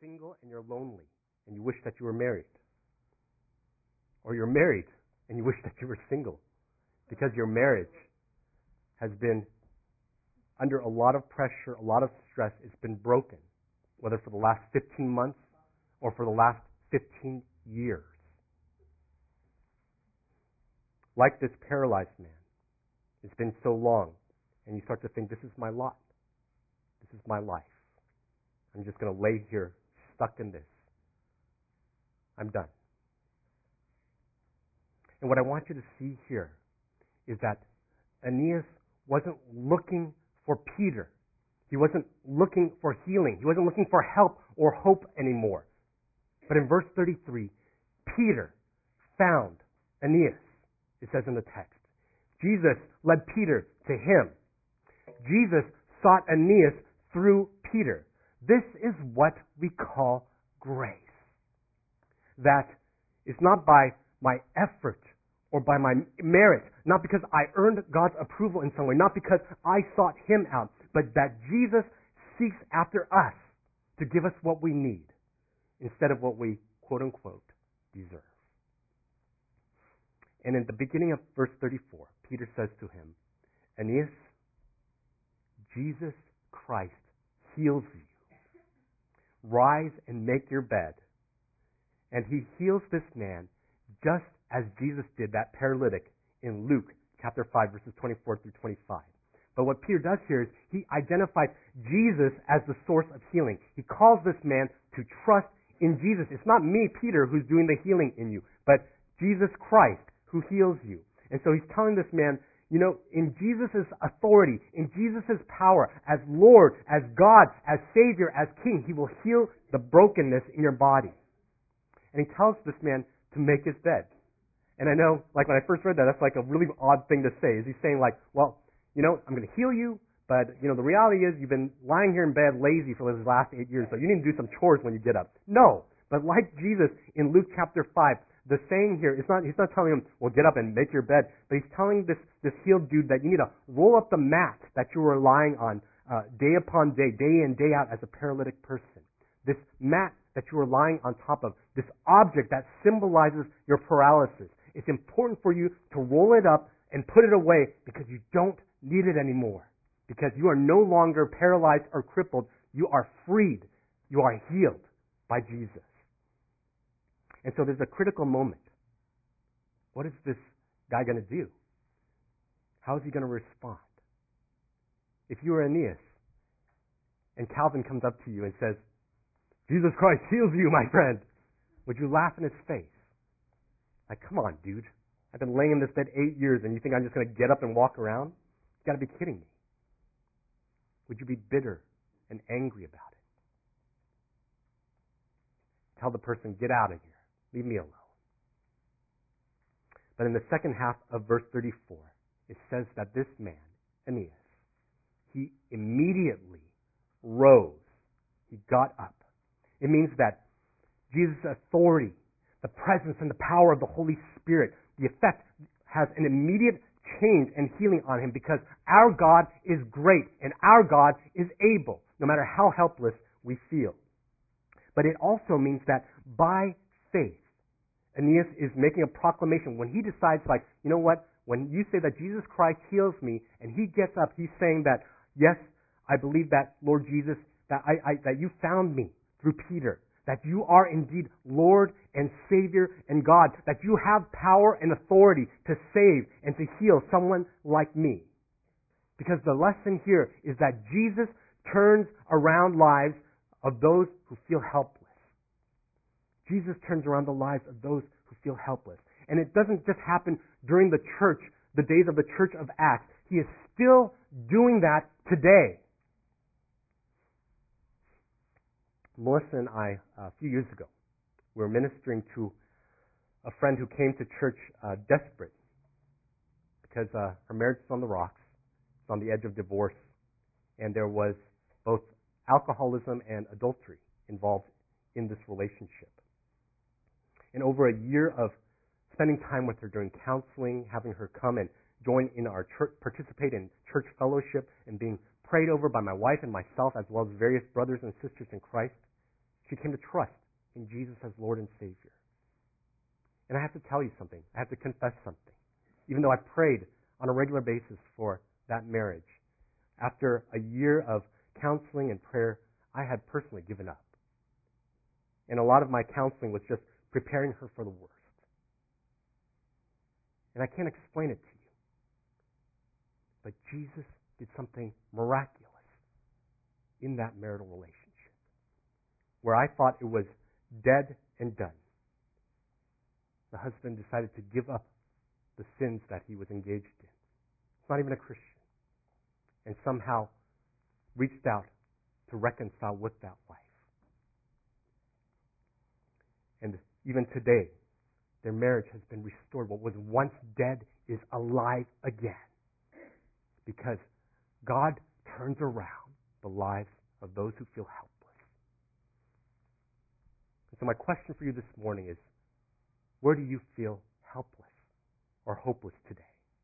single and you're lonely and you wish that you were married. Or you're married and you wish that you were single because your marriage has been under a lot of pressure, a lot of stress. It's been broken, whether for the last 15 months or for the last 15 years. Like this paralyzed man, it's been so long, and you start to think, this is my lot. This is my life. I'm just going to lay here stuck in this. I'm done. And what I want you to see here is that Aeneas wasn't looking for Peter. He wasn't looking for healing. He wasn't looking for help or hope anymore. But in verse 33, Peter found Aeneas, it says in the text. Jesus led Peter to him. Jesus sought Aeneas through Peter. This is what we call grace. That is not by my effort or by my merit, not because I earned God's approval in some way, not because I sought Him out, but that Jesus seeks after us to give us what we need instead of what we, quote unquote, deserve. And in the beginning of verse 34, Peter says to him, Aeneas, Jesus Christ heals you. Rise and make your bed. And he heals this man just as Jesus did that paralytic in Luke chapter 5, verses 24 through 25. But what Peter does here is he identifies Jesus as the source of healing. He calls this man to trust in Jesus. It's not me, Peter, who's doing the healing in you, but Jesus Christ who heals you. And so he's telling this man, you know, in Jesus' authority, in Jesus' power, as Lord, as God, as Savior, as King, He will heal the brokenness in your body. And he tells this man to make his bed. And I know, like when I first read that, that's like a really odd thing to say. Is he saying like, well, you know, I'm going to heal you, but, you know, the reality is you've been lying here in bed lazy for the last 8 years, so you need to do some chores when you get up. No. But like Jesus in Luke chapter 5, the saying here, he's not telling him, well, get up and make your bed, but he's telling this healed dude that you need to roll up the mat that you were lying on day upon day, day in, day out as a paralytic person. This mat that you were lying on top of, this object that symbolizes your paralysis. It's important for you to roll it up and put it away because you don't need it anymore. Because you are no longer paralyzed or crippled. You are freed. You are healed by Jesus. And so there's a critical moment. What is this guy going to do? How is he going to respond? If you are Aeneas and Calvin comes up to you and says, Jesus Christ heals you, my friend, would you laugh in his face? Like, come on, dude. I've been laying in this bed 8 years and you think I'm just going to get up and walk around? You've got to be kidding me. Would you be bitter and angry about it? Tell the person, get out of here. Leave me alone. But in the second half of verse 34, it says that this man, Aeneas, he immediately rose. He got up. It means that Jesus' authority, the presence and the power of the Holy Spirit, the effect has an immediate change and healing on him because our God is great and our God is able, no matter how helpless we feel. But it also means that by faith, Aeneas is making a proclamation. When he decides, like, you know what, when you say that Jesus Christ heals me and he gets up, he's saying that, yes, I believe that, Lord Jesus, that that you found me through Peter, that you are indeed Lord and Savior and God, that you have power and authority to save and to heal someone like me. Because the lesson here is that Jesus turns around lives of those who feel helpless. Jesus turns around the lives of those who feel helpless. And it doesn't just happen during the church, the days of the Church of Acts. He is still doing that today. Melissa and I, a few years ago, we were ministering to a friend who came to church desperate because her marriage was on the rocks, it's on the edge of divorce, and there was both alcoholism and adultery involved in this relationship. And over a year of spending time with her during counseling, having her come and join in our church, participate in church fellowship, and being prayed over by my wife and myself, as well as various brothers and sisters in Christ, She came to trust in Jesus as Lord and Savior. And I have to tell you something. I have to confess something. Even though I prayed on a regular basis for that marriage, after a year of counseling and prayer, I had personally given up. And a lot of my counseling was just preparing her for the worst. And I can't explain it to you. But Jesus did something miraculous in that marital relationship, where I thought it was dead and done. The husband decided to give up the sins that he was engaged in. He's not even a Christian. And somehow reached out to reconcile with that wife. And even today, their marriage has been restored. What was once dead is alive again. Because God turns around the lives of those who feel helpless. And so my question for you this morning is, where do you feel helpless or hopeless today?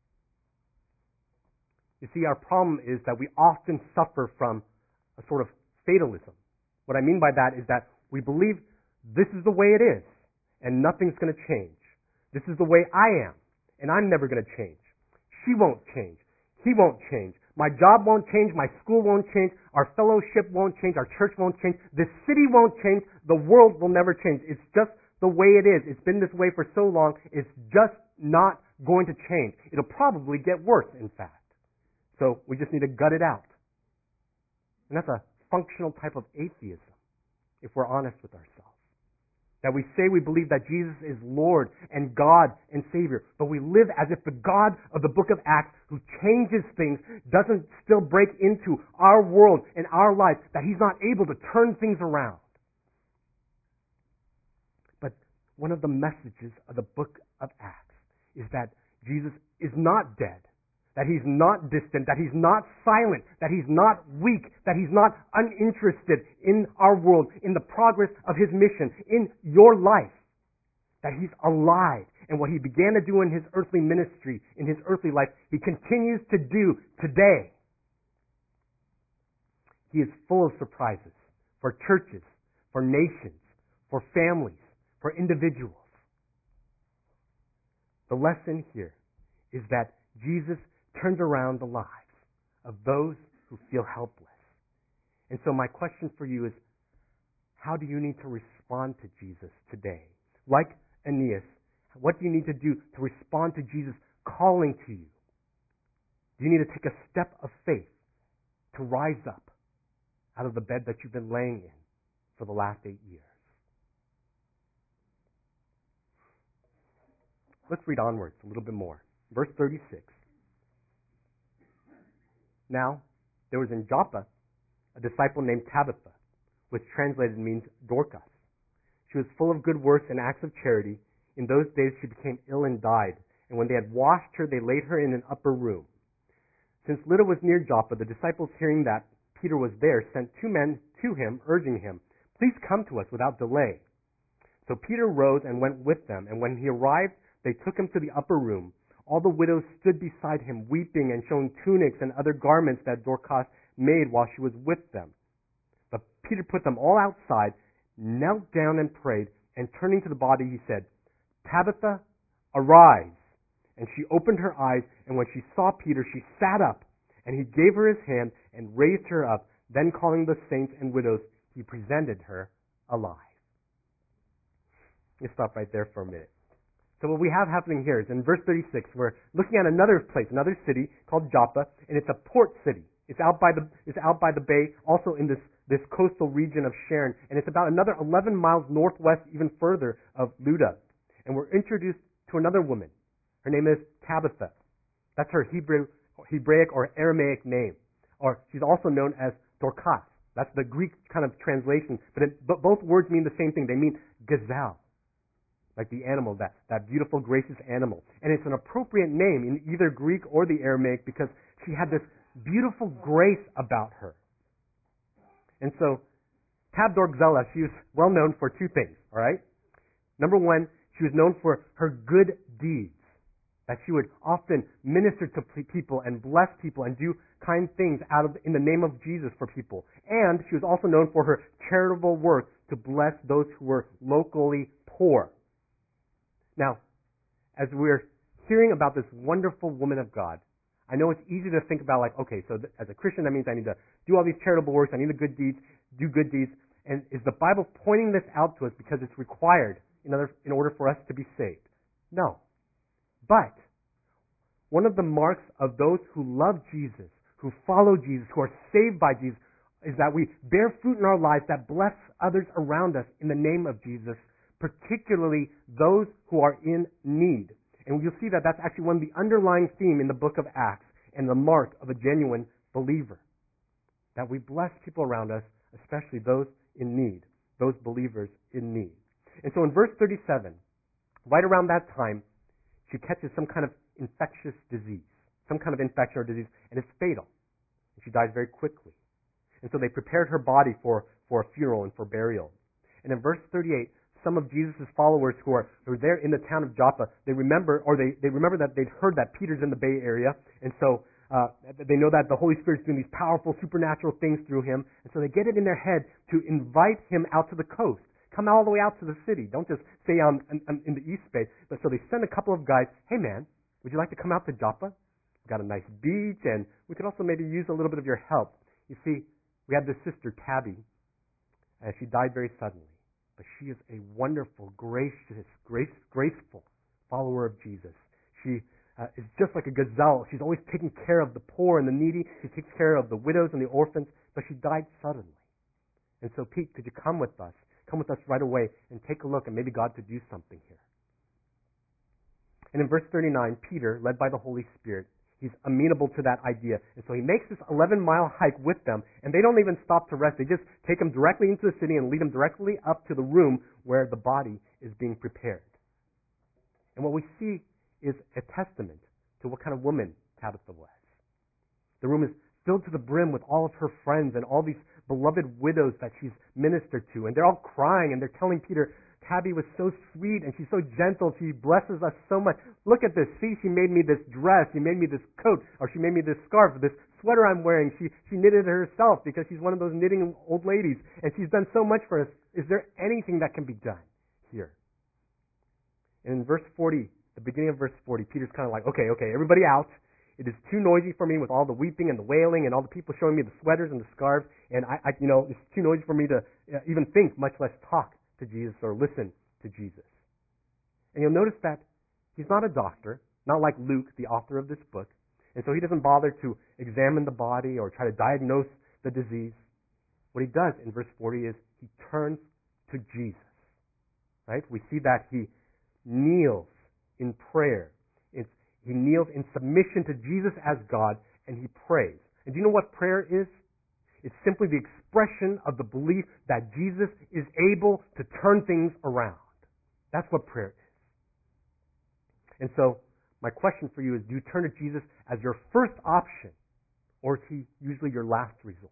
You see, our problem is that we often suffer from a sort of fatalism. What I mean by that is that we believe this is the way it is, and nothing's going to change. This is the way I am, and I'm never going to change. She won't change. He won't change. My job won't change. My school won't change. Our fellowship won't change. Our church won't change. The city won't change. The world will never change. It's just the way it is. It's been this way for so long. It's just not going to change. It'll probably get worse, in fact. So we just need to gut it out. And that's a functional type of atheism, if we're honest with ourselves. That we say we believe that Jesus is Lord and God and Savior, but we live as if the God of the book of Acts, who changes things, doesn't still break into our world and our life, that He's not able to turn things around. But one of the messages of the book of Acts is that Jesus is not dead, that He's not distant, that He's not silent, that He's not weak, that He's not uninterested in our world, in the progress of His mission, in your life. That He's alive. And what He began to do in His earthly ministry, in His earthly life, He continues to do today. He is full of surprises for churches, for nations, for families, for individuals. The lesson here is that Jesus turns around the lives of those who feel helpless. And so my question for you is, how do you need to respond to Jesus today? Like Aeneas, what do you need to do to respond to Jesus calling to you? Do you need to take a step of faith to rise up out of the bed that you've been laying in for the last 8 years? Let's read onwards a little bit more. Verse 36. Now, there was in Joppa a disciple named Tabitha, which translated means Dorcas. She was full of good works and acts of charity. In those days she became ill and died, and when they had washed her, they laid her in an upper room. Since Lydda was near Joppa, the disciples, hearing that Peter was there, sent 2 men to him, urging him, "Please come to us without delay." So Peter rose and went with them, and when he arrived, they took him to the upper room. All the widows stood beside him, weeping and showing tunics and other garments that Dorcas made while she was with them. But Peter put them all outside, knelt down and prayed, and turning to the body, he said, "Tabitha, arise." And she opened her eyes, and when she saw Peter, she sat up, and he gave her his hand and raised her up. Then calling the saints and widows, he presented her alive. Let's stop right there for a minute. So what we have happening here is in verse 36, we're looking at another place, another city called Joppa, and it's a port city. It's out by the bay, also in this coastal region of Sharon, and it's about another 11 miles northwest, even further, of Lydda. And we're introduced to another woman. Her name is Tabitha. That's her Hebraic or Aramaic name. Or she's also known as Dorcas. That's the Greek kind of translation. But both words mean the same thing. They mean gazelle. Like the animal, that beautiful, gracious animal. And it's an appropriate name in either Greek or the Aramaic because she had this beautiful grace about her. And so, Tab Dorgzela, she was well known for 2 things, all right? Number 1, she was known for her good deeds. that she would often minister to people and bless people and do kind things in the name of Jesus for people. And she was also known for her charitable work to bless those who were locally poor. Now, as we're hearing about this wonderful woman of God, I know it's easy to think about okay, so as a Christian, that means I need to do all these charitable works, I need to do good deeds. And is the Bible pointing this out to us because it's required in order for us to be saved? No. But one of the marks of those who love Jesus, who follow Jesus, who are saved by Jesus, is that we bear fruit in our lives that bless others around us in the name of Jesus, particularly those who are in need. And you'll see that that's actually one of the underlying theme in the book of Acts and the mark of a genuine believer. That we bless people around us, especially those in need, those believers in need. And so in verse 37, right around that time, she catches some kind of infectious disease, some kind of infection or disease, and it's fatal. And she dies very quickly. And so they prepared her body for a funeral and for burial. And in verse 38, some of Jesus' followers who are there in the town of Joppa, they remember that they'd heard that Peter's in the Bay Area, and so they know that the Holy Spirit's doing these powerful supernatural things through him, and so they get it in their head to invite him out to the coast. Come all the way out to the city. Don't just stay in the East Bay. But so they send a couple of guys, hey man, would you like to come out to Joppa? We've got a nice beach, and we could also maybe use a little bit of your help. You see, we had this sister, Tabby, and she died very suddenly. But she is a wonderful, graceful follower of Jesus. She is just like a gazelle. She's always taking care of the poor and the needy. She takes care of the widows and the orphans. But she died suddenly. And so, Pete, could you come with us? Come with us right away and take a look, and maybe God could do something here. And in verse 39, Peter, led by the Holy Spirit, he's amenable to that idea. And so he makes this 11-mile hike with them, and they don't even stop to rest. They just take him directly into the city and lead him directly up to the room where the body is being prepared. And what we see is a testament to what kind of woman Tabitha was. The room is filled to the brim with all of her friends and all these beloved widows that she's ministered to. And they're all crying, and they're telling Peter, Tabby was so sweet, and she's so gentle. She blesses us so much. Look at this. See, she made me this dress. She made me this coat. Or she made me this scarf, this sweater I'm wearing. She knitted it herself because she's one of those knitting old ladies. And she's done so much for us. Is there anything that can be done here? And in verse 40, the beginning of verse 40, Peter's kind of like, okay, everybody out. It is too noisy for me with all the weeping and the wailing and all the people showing me the sweaters and the scarves. And it's too noisy for me to even think, much less talk to Jesus or listen to Jesus. And you'll notice that he's not a doctor, not like Luke, the author of this book. And so he doesn't bother to examine the body or try to diagnose the disease. What he does in verse 40 is he turns to Jesus. Right? We see that he kneels in prayer. He kneels in submission to Jesus as God, and he prays. And do you know what prayer is? It's simply the expression of the belief that Jesus is able to turn things around. That's what prayer is. And so, my question for you is, do you turn to Jesus as your first option, or is he usually your last resort?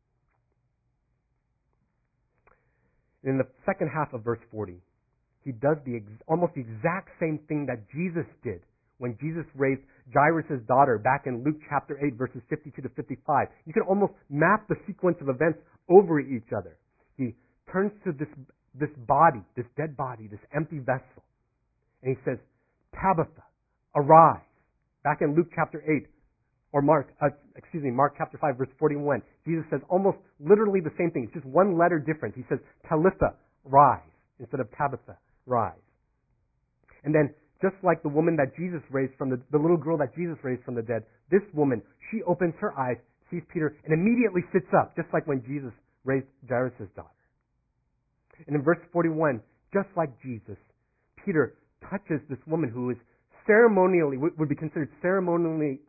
In the second half of verse 40, he does almost the exact same thing that Jesus did when Jesus raised Jairus' daughter back in Luke chapter 8, verses 52 to 55. You can almost map the sequence of events over each other. He turns to this body, this dead body, this empty vessel, and he says, Tabitha, arise. Back in Luke chapter 8, or Mark chapter 5, verse 41, Jesus says almost literally the same thing. It's just one letter difference. He says, Talitha, rise, instead of Tabitha, rise. And then, just like the woman that Jesus raised from the little girl that Jesus raised from the dead, this woman, she opens her eyes, sees Peter, and immediately sits up, just like when Jesus raised Jairus' daughter. And in verse 41, just like Jesus, Peter touches this woman who is would be considered ceremonially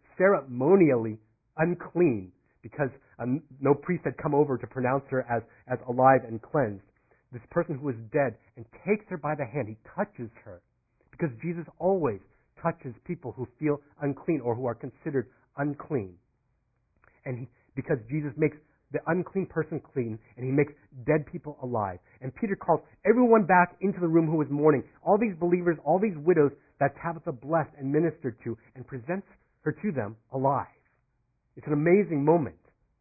unclean because no priest had come over to pronounce her as alive and cleansed. This person who is dead, and takes her by the hand. He touches her. Because Jesus always touches people who feel unclean or who are considered unclean. And because Jesus makes the unclean person clean, and he makes dead people alive. And Peter calls everyone back into the room who was mourning. All these believers, all these widows, that Tabitha blessed and ministered to and presents her to them alive. It's an amazing moment.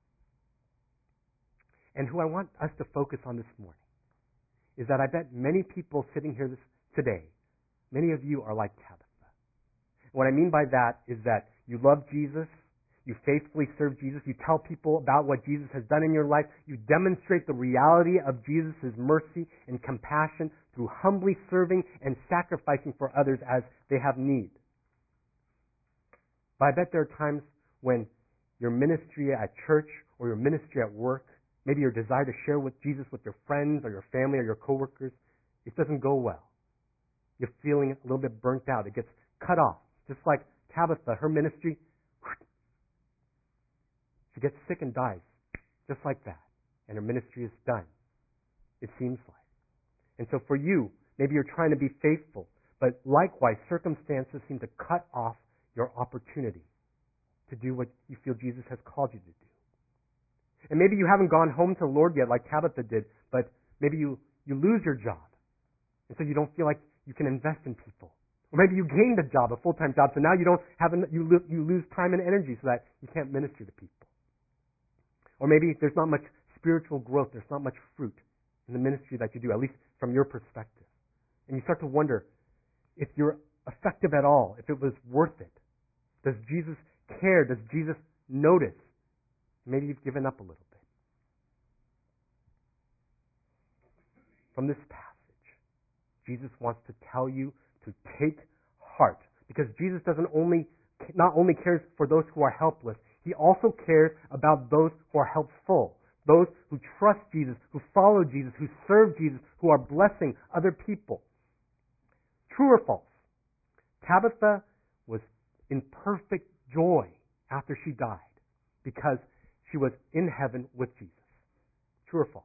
And who I want us to focus on this morning is that I bet many people sitting here today, many of you are like Tabitha. What I mean by that is that you love Jesus, you faithfully serve Jesus, you tell people about what Jesus has done in your life, you demonstrate the reality of Jesus' mercy and compassion through humbly serving and sacrificing for others as they have need. But I bet there are times when your ministry at church or your ministry at work, maybe your desire to share with Jesus with your friends or your family or your coworkers, it doesn't go well. You're feeling a little bit burnt out. It gets cut off. Just like Tabitha, her ministry, she gets sick and dies. Just like that. And her ministry is done. It seems like. And so for you, maybe you're trying to be faithful, but likewise, circumstances seem to cut off your opportunity to do what you feel Jesus has called you to do. And maybe you haven't gone home to the Lord yet like Tabitha did, but maybe you lose your job. And so you don't feel like you can invest in people. Or maybe you gained a job, a full-time job, so now you don't have you lose time and energy so that you can't minister to people. Or maybe there's not much spiritual growth, there's not much fruit in the ministry that you do, at least from your perspective. And you start to wonder if you're effective at all, if it was worth it. Does Jesus care? Does Jesus notice? Maybe you've given up a little bit. From this passage, Jesus wants to tell you to take heart. Because Jesus not only cares for those who are helpless, He also cares about those who are helpful. Those who trust Jesus, who follow Jesus, who serve Jesus, who are blessing other people. True or false? Tabitha was in perfect joy after she died because she was in heaven with Jesus. True or false?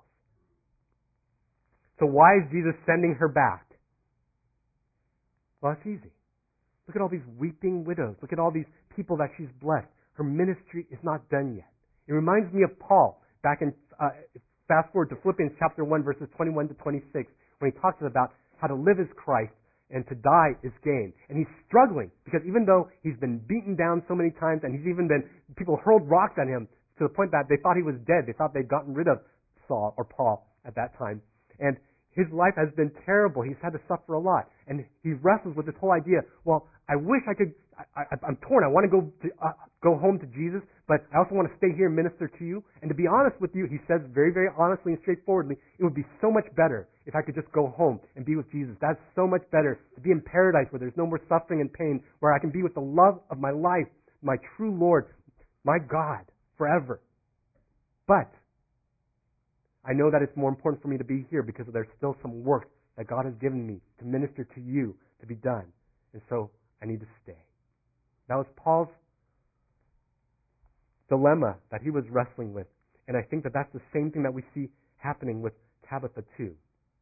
So why is Jesus sending her back? Well, it's easy. Look at all these weeping widows. Look at all these people that she's blessed. Her ministry is not done yet. It reminds me of Paul back in, fast forward to Philippians chapter 1, verses 21 to 26, when he talks about how to live as Christ and to die is gain. And he's struggling because even though he's been beaten down so many times and he's even been, people hurled rocks at him to the point that they thought he was dead. They thought they'd gotten rid of Saul or Paul at that time. And his life has been terrible. He's had to suffer a lot. And he wrestles with this whole idea, well, I wish I could, I'm torn. I want to go home to Jesus, but I also want to stay here and minister to you. And to be honest with you, he says very, very honestly and straightforwardly, it would be so much better if I could just go home and be with Jesus. That's so much better to be in paradise where there's no more suffering and pain, where I can be with the love of my life, my true Lord, my God, forever. But I know that it's more important for me to be here because there's still some work that God has given me to minister to you to be done. And so I need to stay. That was Paul's dilemma that he was wrestling with. And I think that that's the same thing that we see happening with Tabitha too.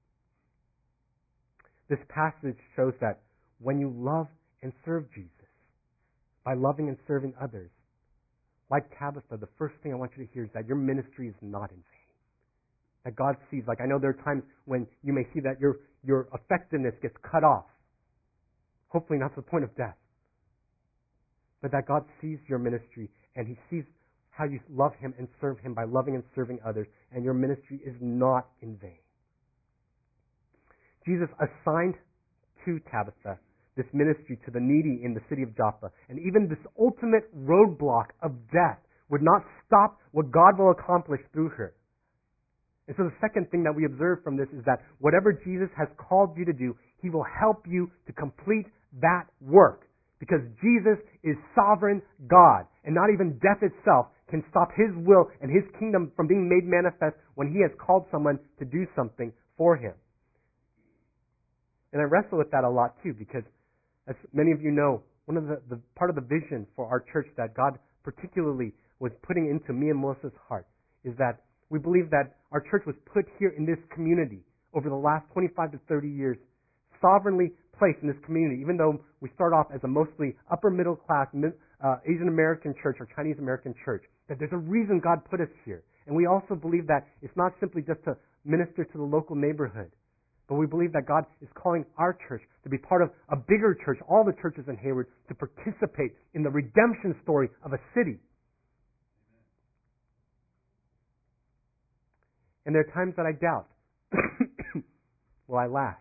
This passage shows that when you love and serve Jesus, by loving and serving others, like Tabitha, the first thing I want you to hear is that your ministry is not in vain. That God sees, like I know there are times when you may see that your effectiveness gets cut off. Hopefully not to the point of death. But that God sees your ministry and He sees how you love Him and serve Him by loving and serving others, and your ministry is not in vain. Jesus assigned to Tabitha this ministry to the needy in the city of Joppa, and even this ultimate roadblock of death would not stop what God will accomplish through her. And so the second thing that we observe from this is that whatever Jesus has called you to do, He will help you to complete that work. Because Jesus is sovereign God, and not even death itself can stop His will and His kingdom from being made manifest when He has called someone to do something for Him. And I wrestle with that a lot too, because as many of you know, one of the part of the vision for our church that God particularly was putting into me and Melissa's heart is that we believe that our church was put here in this community over the last 25 to 30 years, sovereignly placed in this community, even though we start off as a mostly upper middle class Asian American church or Chinese American church, that there's a reason God put us here. And we also believe that it's not simply just to minister to the local neighborhood, But we believe that God is calling our church to be part of a bigger church, all the churches in Hayward, to participate in the redemption story of a city. And there are times that I doubt, will I last?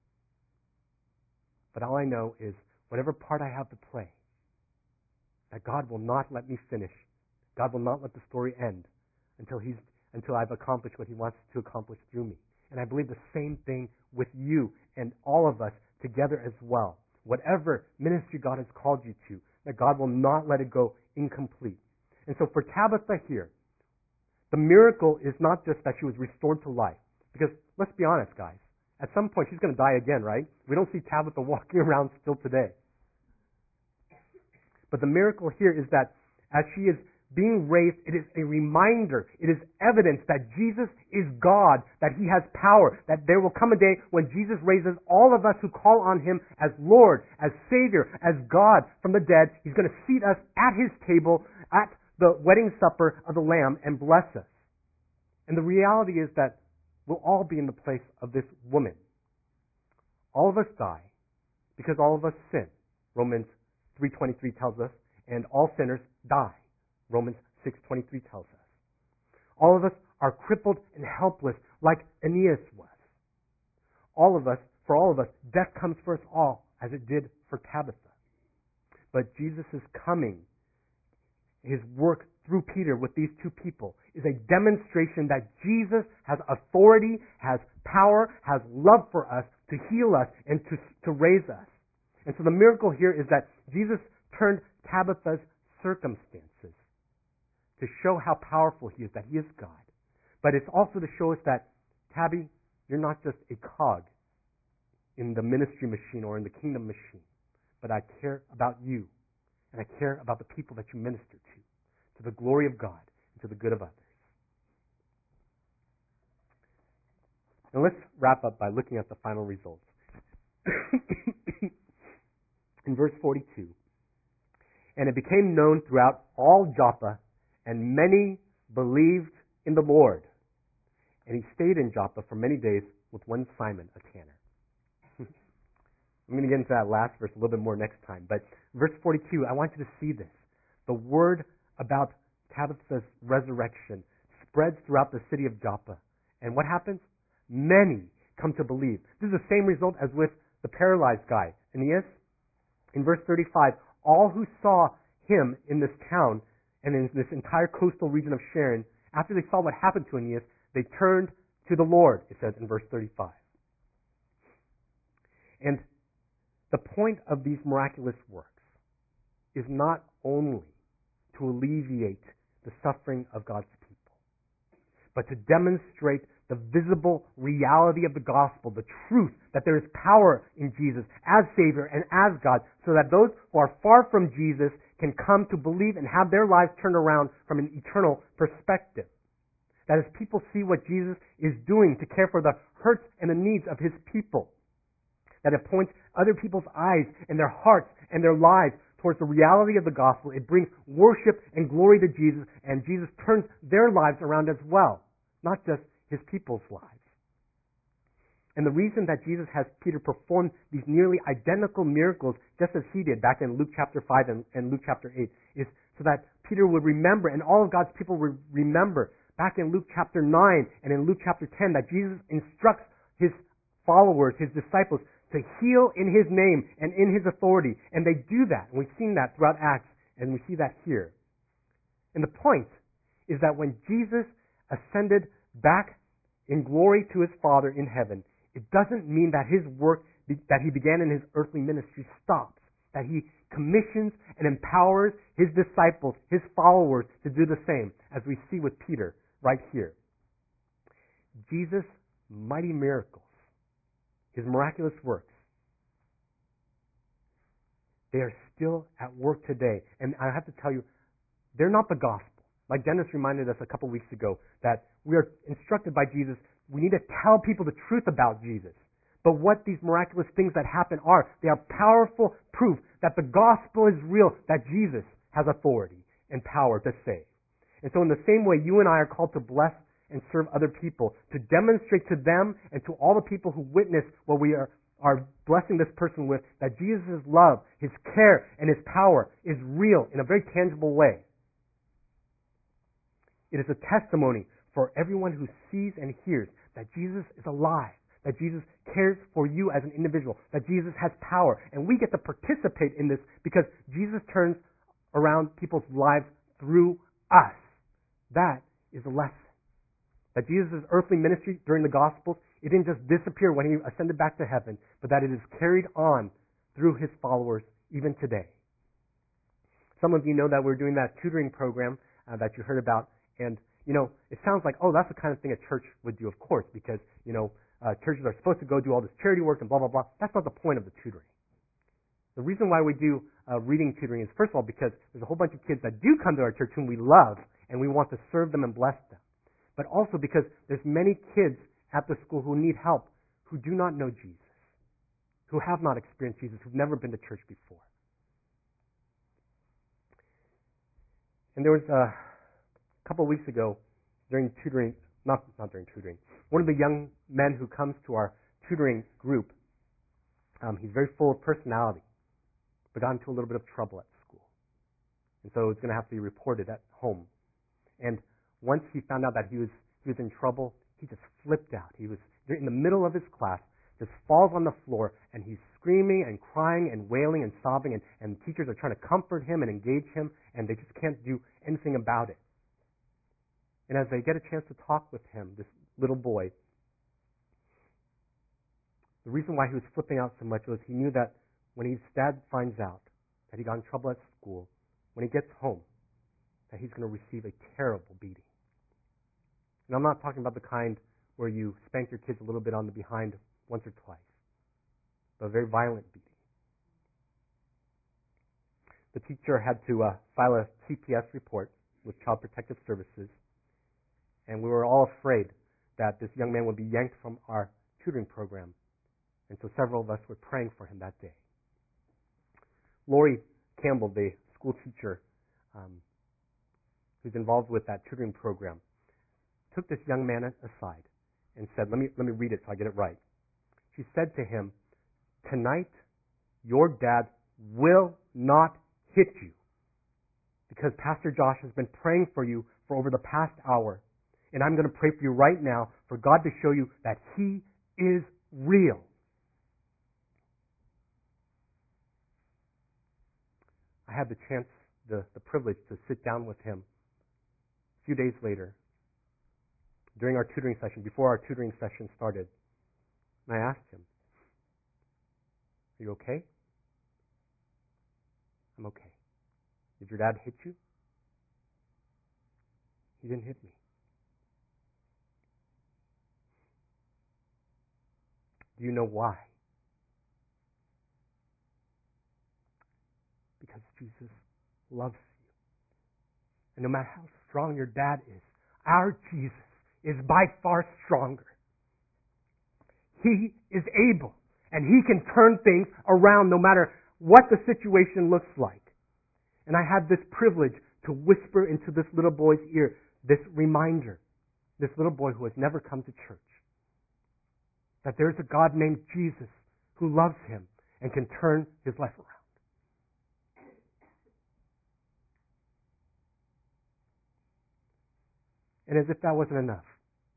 But all I know is whatever part I have to play, that God will not let me finish. God will not let the story end until I've accomplished what He wants to accomplish through me. And I believe the same thing with you and all of us together as well. Whatever ministry God has called you to, that God will not let it go incomplete. And so for Tabitha here, the miracle is not just that she was restored to life. Because let's be honest, guys. At some point, she's going to die again, right? We don't see Tabitha walking around still today. But the miracle here is that as she is being raised, it is a reminder, it is evidence that Jesus is God, that He has power, that there will come a day when Jesus raises all of us who call on Him as Lord, as Savior, as God from the dead. He's going to seat us at His table at the wedding supper of the Lamb and bless us. And the reality is that we'll all be in the place of this woman. All of us die because all of us sin. Romans 3:23 tells us, and all sinners die. Romans 6:23 tells us. All of us are crippled and helpless like Aeneas was. For all of us, death comes for us all, as it did for Tabitha. But Jesus is coming. His work through Peter with these two people is a demonstration that Jesus has authority, has power, has love for us to heal us and to raise us. And so the miracle here is that Jesus turned Tabitha's circumstances to show how powerful He is, that He is God. But it's also to show us that, Tabby, you're not just a cog in the ministry machine or in the kingdom machine, but I care about you, and I care about the people that you minister to the glory of God and to the good of others. Now let's wrap up by looking at the final results. In verse 42, and it became known throughout all Joppa, and many believed in the Lord. And he stayed in Joppa for many days with one Simon, a tanner. I'm going to get into that last verse a little bit more next time. But verse 42, I want you to see this. The word about Tabitha's resurrection spreads throughout the city of Joppa. And what happens? Many come to believe. This is the same result as with the paralyzed guy, Aeneas. In verse 35, all who saw him in this town and in this entire coastal region of Sharon, after they saw what happened to Aeneas, they turned to the Lord, it says in verse 35. And the point of these miraculous works is not only to alleviate the suffering of God's people, but to demonstrate the visible reality of the gospel, the truth that there is power in Jesus as Savior and as God, so that those who are far from Jesus can come to believe and have their lives turned around from an eternal perspective. That as people see what Jesus is doing to care for the hurts and the needs of His people, that it points other people's eyes and their hearts and their lives towards the reality of the gospel. It brings worship and glory to Jesus, and Jesus turns their lives around as well, not just His people's lives. And the reason that Jesus has Peter perform these nearly identical miracles, just as he did back in Luke chapter 5 and Luke chapter 8, is so that Peter would remember, and all of God's people would remember, back in Luke chapter 9 and in Luke chapter 10, that Jesus instructs His followers, His disciples, to heal in His name and in His authority. And they do that. And we've seen that throughout Acts, and we see that here. And the point is that when Jesus ascended back in glory to His Father in heaven, it doesn't mean that His work that He began in His earthly ministry stops. That He commissions and empowers His disciples, His followers, to do the same, as we see with Peter right here. Jesus' mighty miracles, His miraculous works, they are still at work today. And I have to tell you, they're not the gospel. Like Dennis reminded us a couple weeks ago, that we are instructed by Jesus, we need to tell people the truth about Jesus. But what these miraculous things that happen are, they are powerful proof that the gospel is real, that Jesus has authority and power to save. And so in the same way, you and I are called to bless and serve other people, to demonstrate to them and to all the people who witness what we are blessing this person with, that Jesus' love, His care, and His power is real in a very tangible way. It is a testimony for everyone who sees and hears that Jesus is alive, that Jesus cares for you as an individual, that Jesus has power. And we get to participate in this because Jesus turns around people's lives through us. That is a lesson. That Jesus' earthly ministry during the Gospels, it didn't just disappear when He ascended back to heaven, but that it is carried on through His followers even today. Some of you know that we're doing that tutoring program that you heard about. And, it sounds like, oh, that's the kind of thing a church would do, of course, because, churches are supposed to go do all this charity work and blah, blah, blah. That's not the point of the tutoring. The reason why we do reading tutoring is, first of all, because there's a whole bunch of kids that do come to our church whom we love, and we want to serve them and bless them. But also because there's many kids at the school who need help, who do not know Jesus, who have not experienced Jesus, who've never been to church before. And there was a couple of weeks ago, during tutoring, not during tutoring, one of the young men who comes to our tutoring group, he's very full of personality, but got into a little bit of trouble at school. And so it's going to have to be reported at home. And once he found out that he was in trouble, he just flipped out. He was in the middle of his class, just falls on the floor, and he's screaming and crying and wailing and sobbing, and teachers are trying to comfort him and engage him, and they just can't do anything about it. And as they get a chance to talk with him, this little boy, the reason why he was flipping out so much was he knew that when his dad finds out that he got in trouble at school, when he gets home, that he's going to receive a terrible beating. And I'm not talking about the kind where you spank your kids a little bit on the behind once or twice, but a very violent beating. The teacher had to file a CPS report with Child Protective Services, and we were all afraid that this young man would be yanked from our tutoring program. And so several of us were praying for him that day. Lori Campbell, the school teacher who's involved with that tutoring program, took this young man aside and said, let me read it so I get it right. She said to him, "Tonight, your dad will not hit you because Pastor Josh has been praying for you for over the past hour. And I'm going to pray for you right now for God to show you that He is real." I had the chance, the privilege to sit down with him a few days later during our tutoring session, before our tutoring session started. And I asked him, "Are you okay?" "I'm okay." "Did your dad hit you?" "He didn't hit me." "Do you know why?" "Because Jesus loves you. And no matter how strong your dad is, our Jesus is by far stronger. He is able, and He can turn things around no matter what the situation looks like." And I had this privilege to whisper into this little boy's ear this reminder, this little boy who has never come to church, that there's a God named Jesus who loves him and can turn his life around. And as if that wasn't enough,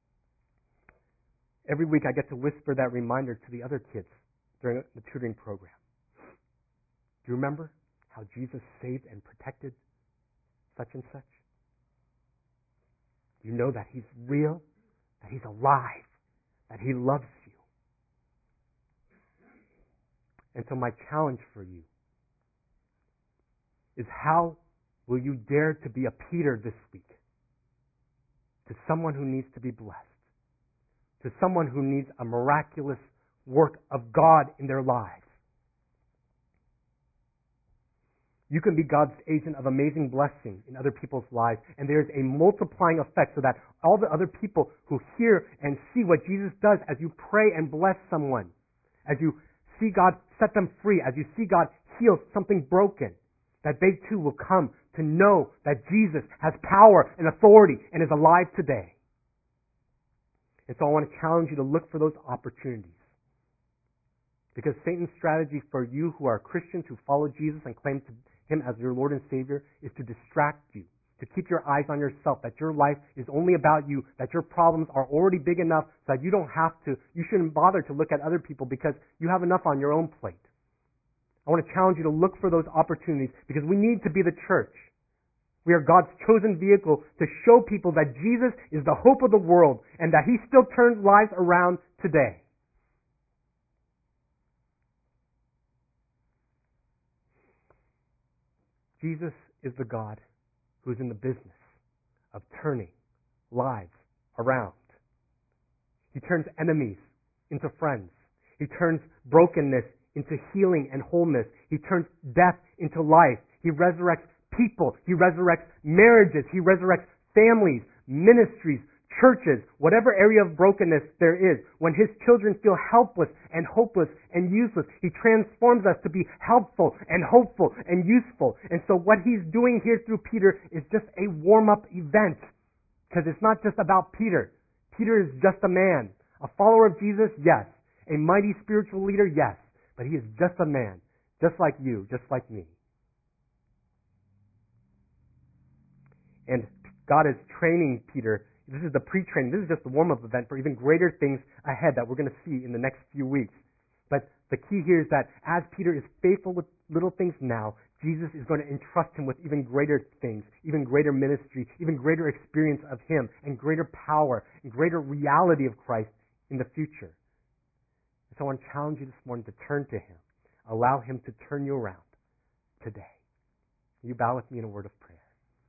every week I get to whisper that reminder to the other kids during the tutoring program. "Do you remember how Jesus saved and protected such and such? Do you know that He's real, that He's alive, that He loves you?" And so my challenge for you is, how will you dare to be a Peter this week to someone who needs to be blessed, to someone who needs a miraculous work of God in their lives? You can be God's agent of amazing blessing in other people's lives, and there's a multiplying effect so that all the other people who hear and see what Jesus does as you pray and bless someone, as you see God set them free, as you see God heal something broken, that they too will come to know that Jesus has power and authority and is alive today. And so I want to challenge you to look for those opportunities. Because Satan's strategy for you who are Christians, who follow Jesus and claim Him as your Lord and Savior, is to distract you, to keep your eyes on yourself, that your life is only about you, that your problems are already big enough so that you shouldn't bother to look at other people because you have enough on your own plate. I want to challenge you to look for those opportunities because we need to be the church. We are God's chosen vehicle to show people that Jesus is the hope of the world and that He still turns lives around today. Jesus is the God who is in the business of turning lives around. He turns enemies into friends. He turns brokenness into healing and wholeness. He turns death into life. He resurrects people. He resurrects marriages. He resurrects families, ministries, churches, whatever area of brokenness there is. When His children feel helpless and hopeless and useless, He transforms us to be helpful and hopeful and useful. And so what He's doing here through Peter is just a warm-up event. Because it's not just about Peter. Peter is just a man. A follower of Jesus, yes. A mighty spiritual leader, yes. But he is just a man. Just like you, just like me. And God is training Peter. This is the pre-training. This is just the warm-up event for even greater things ahead that we're going to see in the next few weeks. But the key here is that as Peter is faithful with little things now, Jesus is going to entrust him with even greater things, even greater ministry, even greater experience of Him, and greater power, and greater reality of Christ in the future. So I want to challenge you this morning to turn to Him. Allow Him to turn you around today. Will you bow with me in a word of prayer?